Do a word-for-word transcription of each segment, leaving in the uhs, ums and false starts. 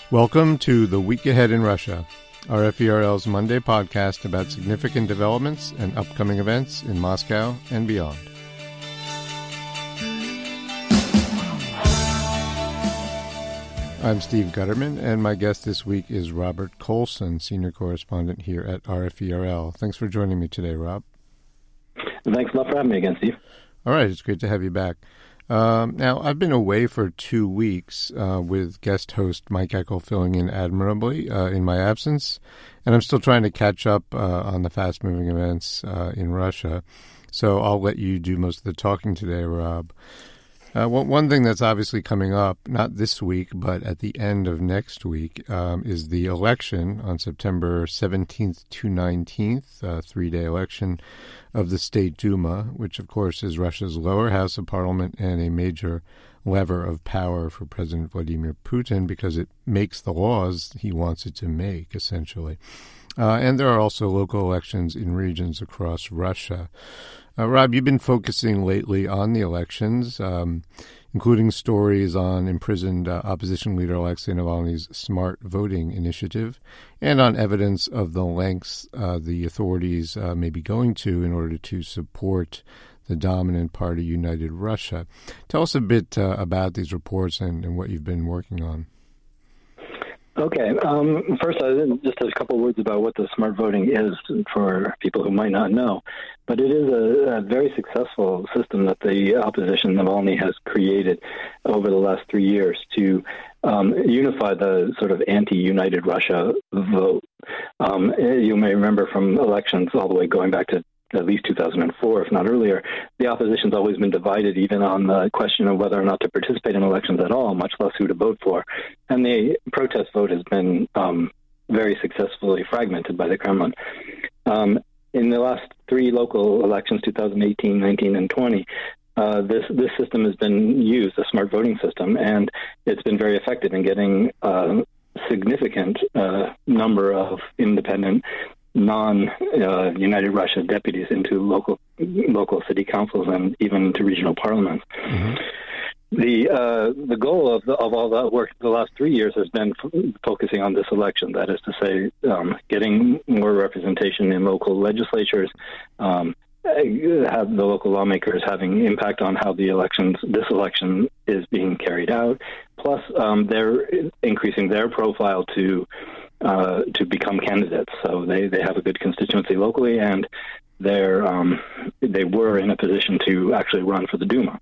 Welcome to The Week Ahead in Russia, R F E R L's Monday podcast about significant developments and upcoming events in Moscow and beyond. I'm Steve Gutterman, and my guest this week is Robert Colson, senior correspondent here at R F E R L. Thanks for joining me today, Rob. Thanks a lot for having me again, Steve. All right, it's great to have you back. Um, now, I've been away for two weeks uh, with guest host Mike Eckel filling in admirably uh, in my absence, and I'm still trying to catch up uh, on the fast-moving events uh, in Russia. So I'll let you do most of the talking today, Rob. Uh, one, one thing that's obviously coming up, not this week, but at the end of next week, um, is the election on September seventeenth to nineteenth, a three-day election of the State Duma, which, of course, is Russia's lower house of parliament and a major lever of power for President Vladimir Putin because it makes the laws he wants it to make, essentially. Uh, and there are also local elections in regions across Russia. Uh, Rob, you've been focusing lately on the elections, um, including stories on imprisoned uh, opposition leader Alexei Navalny's smart voting initiative and on evidence of the lengths uh, the authorities uh, may be going to in order to support the dominant party, United Russia. Tell us a bit uh, about these reports and, and what you've been working on. Okay. Um, first, uh, just a couple words about what the smart voting is for people who might not know. But it is a, a very successful system that the opposition, Navalny, has created over the last three years to um, unify the sort of anti-United Russia vote. Um, you may remember from elections all the way going back to at least two thousand four, if not earlier, the opposition's always been divided even on the question of whether or not to participate in elections at all, much less who to vote for. And the protest vote has been um, very successfully fragmented by the Kremlin. Um, in the last three local elections, two thousand eighteen, nineteen, and twenty, uh, this, this system has been used, the smart voting system, and it's been very effective in getting a significant uh, number of independent non-United uh, Russia deputies into local local city councils and even to regional parliaments. Mm-hmm. The uh, the goal of the, of all that work the last three years has been f- focusing on this election. That is to say, um, getting more representation in local legislatures, um, have the local lawmakers having impact on how the elections, this election is being carried out. Plus, um, they're increasing their profile to Uh, to become candidates. So they, they have a good constituency locally, and they're um, they were in a position to actually run for the Duma.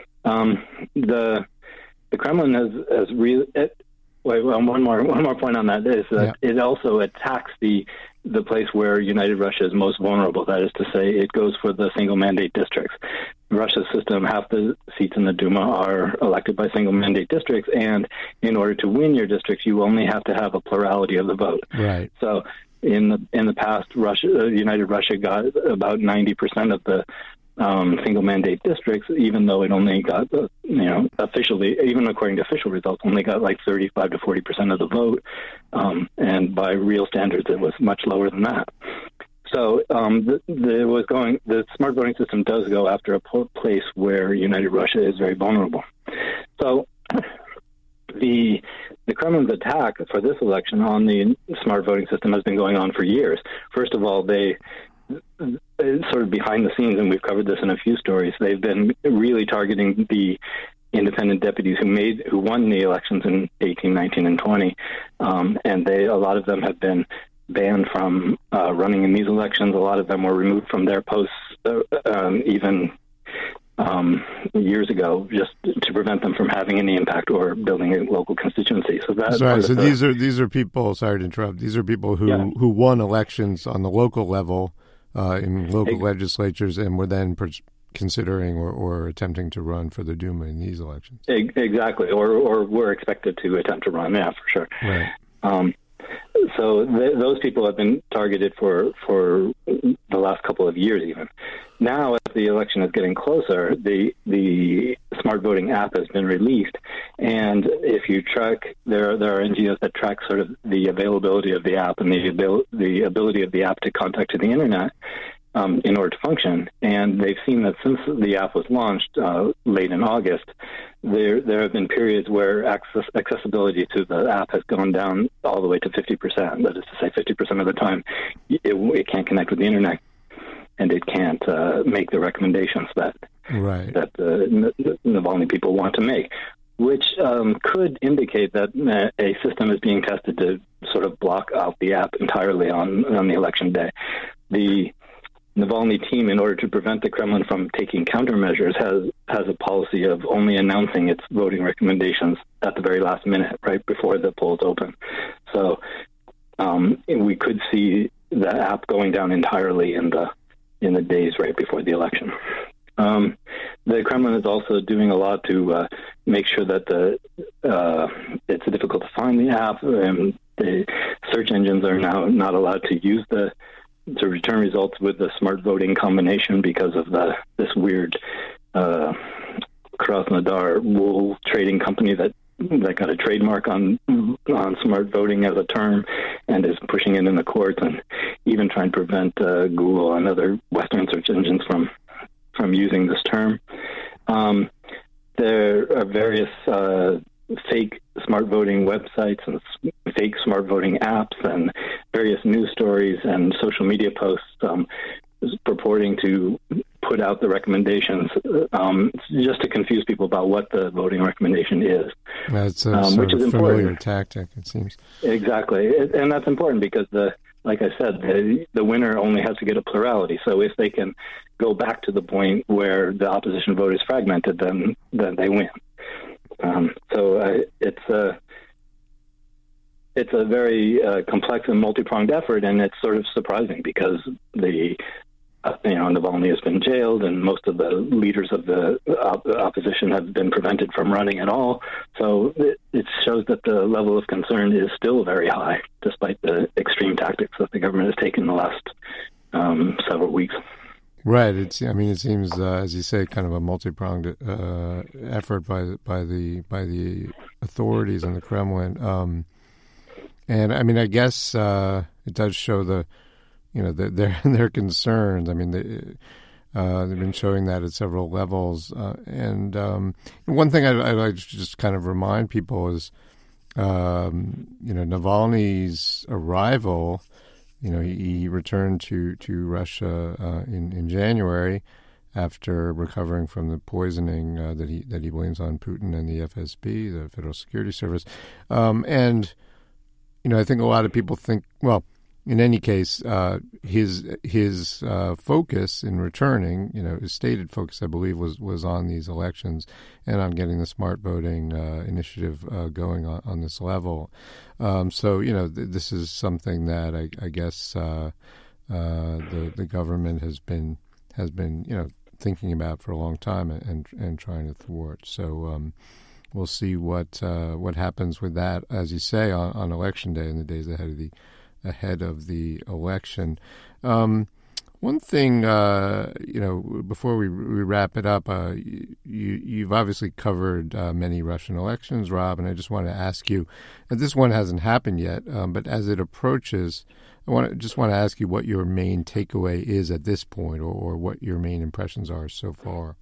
Um, the the Kremlin has has really. Wait, well, one more one more point on that is that yeah. It also attacks the the place where United Russia is most vulnerable. That is to say, it goes for the single mandate districts. Russia's system, half the seats in the Duma are elected by single mandate districts, and in order to win your districts, you only have to have a plurality of the vote. Right. So, in the in the past, Russia, uh, United Russia got about ninety percent of the um, single mandate districts, even though it only got, uh, you know, officially, even according to official results, only got like thirty-five to forty percent of the vote, um, and by real standards, it was much lower than that. So um, the, the was going. The smart voting system does go after a place where United Russia is very vulnerable. So the the Kremlin's attack for this election on the smart voting system has been going on for years. First of all, they sort of behind the scenes, and we've covered this in a few stories. They've been really targeting the independent deputies who made who won the elections in eighteen, nineteen, and twenty, um, and they a lot of them have been banned from uh, running in these elections. A lot of them were removed from their posts uh, um, even um, years ago, just to prevent them from having any impact or building a local constituency. So that's right. So the, these are these are people. Sorry to interrupt. These are people who, yeah. who won elections on the local level uh, in local Ex- legislatures and were then per- considering or, or attempting to run for the Duma in these elections. Exactly, or or were expected to attempt to run. Yeah, for sure. Right. Um, So th- those people have been targeted for, for the last couple of years even. Now, as the election is getting closer, the the smart voting app has been released. And if you track, there are, there are N G Os that track sort of the availability of the app and the, abil- the ability of the app to contact to the internet. um, in order to function. And they've seen that since the app was launched uh, late in August, there there have been periods where access, accessibility to the app has gone down all the way to fifty percent. That is to say, fifty percent of the time, it, it can't connect with the internet, and it can't uh, make the recommendations that right. that the Navalny people want to make, which um, could indicate that a system is being tested to sort of block out the app entirely on, on the election day. The Navalny team, in order to prevent the Kremlin from taking countermeasures, has has a policy of only announcing its voting recommendations at the very last minute, right before the polls open. So um, we could see the app going down entirely in the in the days right before the election. Um, the Kremlin is also doing a lot to uh, make sure that the uh, it's difficult to find the app, and the search engines are now not allowed to use the to return results with the smart voting combination because of the this weird uh, Krasnodar wool trading company that that got a trademark on on smart voting as a term and is pushing it in the courts, and even trying to prevent uh, Google and other Western search engines from from using this term. Um, there are various uh, fake smart voting websites and fake smart voting apps and various news stories and social media posts um, purporting to put out the recommendations um, just to confuse people about what the voting recommendation is. That's a um, sort which of is familiar important. tactic, it seems. Exactly. It, and that's important because, the, like I said, the, the winner only has to get a plurality. So if they can go back to the point where the opposition vote is fragmented, then, then they win. Um, so uh, it's a it's a very uh, complex and multi-pronged effort, and it's sort of surprising because the uh, you know Navalny has been jailed, and most of the leaders of the op- opposition have been prevented from running at all. So it, it shows that the level of concern is still very high, despite the extreme tactics that the government has taken in the last um, several weeks. Right. It's. I mean, it seems, uh, as you say, kind of a multi-pronged uh, effort by by the by the authorities in the Kremlin. Um, and I mean, I guess uh, it does show the, you know, the, their their concerns. I mean, they, uh, they've been showing that at several levels. Uh, and um, one thing I'd, I'd like to just kind of remind people is, um, you know, Navalny's arrival. You know, he, he returned to to Russia uh, in in January after recovering from the poisoning uh, that he that he blames on Putin and the F S B, the Federal Security Service. Um, and you know, I think a lot of people think, well, in any case, uh, his his uh, focus in returning, you know, his stated focus, I believe, was was on these elections and on getting the smart voting uh, initiative uh, going on, on this level. Um, so, you know, th- this is something that I, I guess uh, uh, the the government has been has been, you know, thinking about for a long time and and trying to thwart. So um, we'll see what uh, what happens with that, as you say, on, on election day and the days ahead of the ahead of the election. Um, one thing, uh, you know, before we, we wrap it up, uh, you, you've obviously covered uh, many Russian elections, Rob, and I just want to ask you, and this one hasn't happened yet, um, but as it approaches, I want to just want to ask you what your main takeaway is at this point, or, or what your main impressions are so far.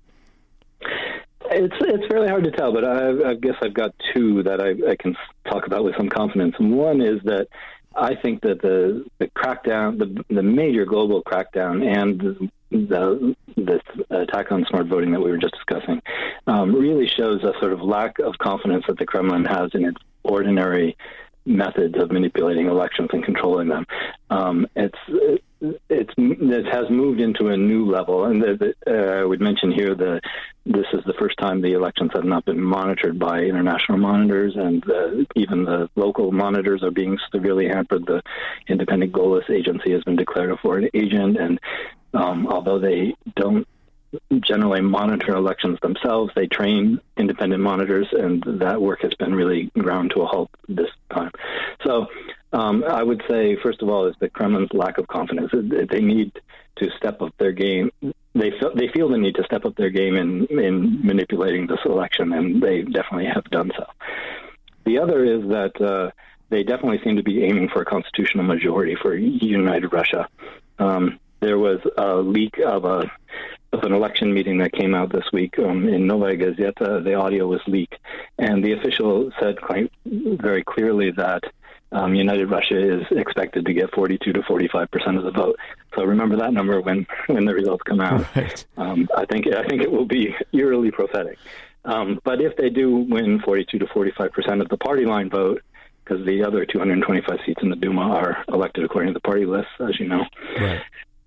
It's it's fairly hard to tell, but I, I guess I've got two that I, I can talk about with some confidence. One is that I think that the, the crackdown, the the major global crackdown, and the this attack on smart voting that we were just discussing, um, really shows a sort of lack of confidence that the Kremlin has in its ordinary methods of manipulating elections and controlling them. Um, it's it's it has moved into a new level, and the, the, uh, I would mention here the this is the first time the elections have not been monitored by international monitors, and uh, even the local monitors are being severely hampered. The Independent Goalless Agency has been declared a foreign agent, and um, although they don't generally monitor elections themselves, they train independent monitors, and that work has been really ground to a halt this time. So um, I would say, first of all, is the Kremlin's lack of confidence. They need to step up their game. They feel, they feel the need to step up their game in, in manipulating this election, and they definitely have done so. The other is that uh, they definitely seem to be aiming for a constitutional majority for United Russia. Um, there was a leak of a of an election meeting that came out this week um, in Novaya Gazeta. The audio was leaked, and the official said quite very clearly that um, United Russia is expected to get forty-two to forty-five percent of the vote. So remember that number when, when the results come out. Right. Um, I think I think it will be eerily prophetic. Um, but if they do win forty-two to forty-five percent of the party line vote, because the other two hundred twenty-five seats in the Duma are elected according to the party list, as you know. Right.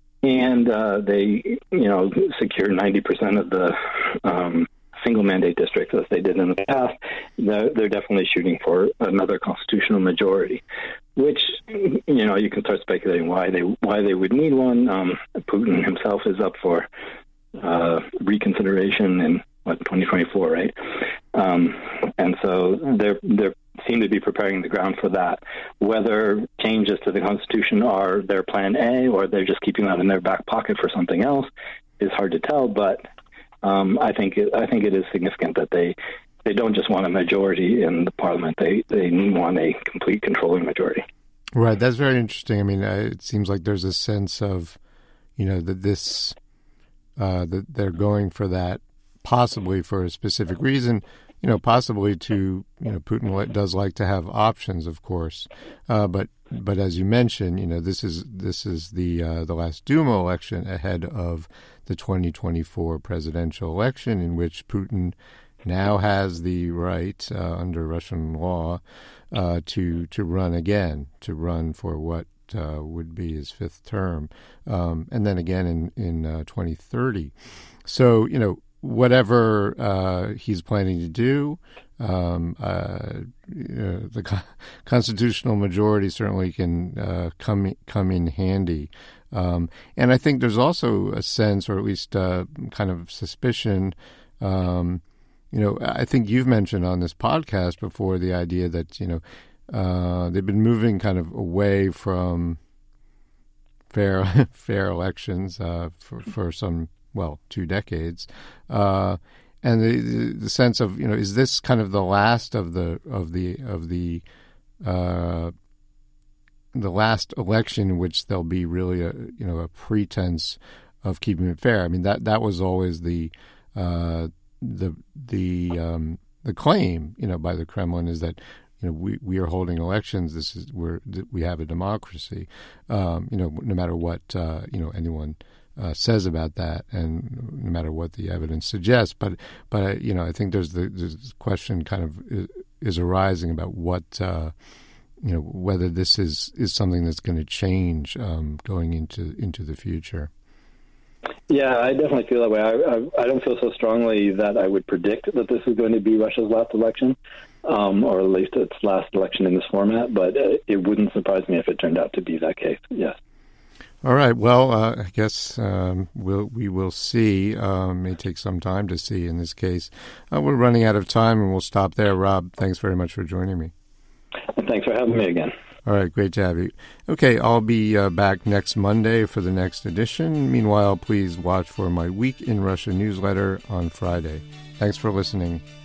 And uh, they, you know, secure ninety percent of the um, single mandate districts as they did in the past. They're, they're definitely shooting for another constitutional majority, which, you know, you can start speculating why they why they would need one. Um, Putin himself is up for uh, reconsideration in what, twenty twenty-four, right? Um, and so they're they're seem to be preparing the ground for that. Whether changes to the Constitution are their plan A or they're just keeping that in their back pocket for something else is hard to tell. But um, I think it, I think it is significant that they they don't just want a majority in the parliament. They they want a complete controlling majority. Right. That's very interesting. I mean, uh, it seems like there's a sense of, you know, that this uh, that they're going for that possibly for a specific reason. You know, possibly to, you know, Putin does like to have options, of course, uh, but but as you mentioned, you know, this is this is the uh, the last Duma election ahead of the twenty twenty-four presidential election, in which Putin now has the right uh, under Russian law uh, to to run again, to run for what uh, would be his fifth term, um, and then again in in uh, twenty thirty. So, you know, whatever uh, he's planning to do, um, uh, you know, the co- constitutional majority certainly can uh, come come in handy. Um, and I think there's also a sense, or at least uh, kind of suspicion. Um, you know, I think you've mentioned on this podcast before the idea that, you know, uh, they've been moving kind of away from fair fair elections uh, for for some. well, two decades, uh, and the, the the sense of, you know, is this kind of the last of the of the of the uh, the last election in which there'll be really a, you know, a pretense of keeping it fair? I mean, that that was always the uh, the the um, the claim, you know, by the Kremlin, is that, you know, we, we are holding elections. This is we're we have a democracy. Um, you know, no matter what uh, you know anyone Uh, says about that, and no matter what the evidence suggests. But, but uh, you know, I think there's the there's question kind of is, is arising about what, uh, you know, whether this is, is something that's going to change um, going into into the future. Yeah, I definitely feel that way. I, I, I don't feel so strongly that I would predict that this is going to be Russia's last election, um, or at least its last election in this format, but uh, it wouldn't surprise me if it turned out to be that case, yes. All right. Well, uh, I guess um, we'll, we will see. Uh, may take some time to see in this case. Uh, we're running out of time, and we'll stop there. Rob, thanks very much for joining me. Thanks for having me again. All right. Great to have you. Okay. I'll be uh, back next Monday for the next edition. Meanwhile, please watch for my Week in Russia newsletter on Friday. Thanks for listening.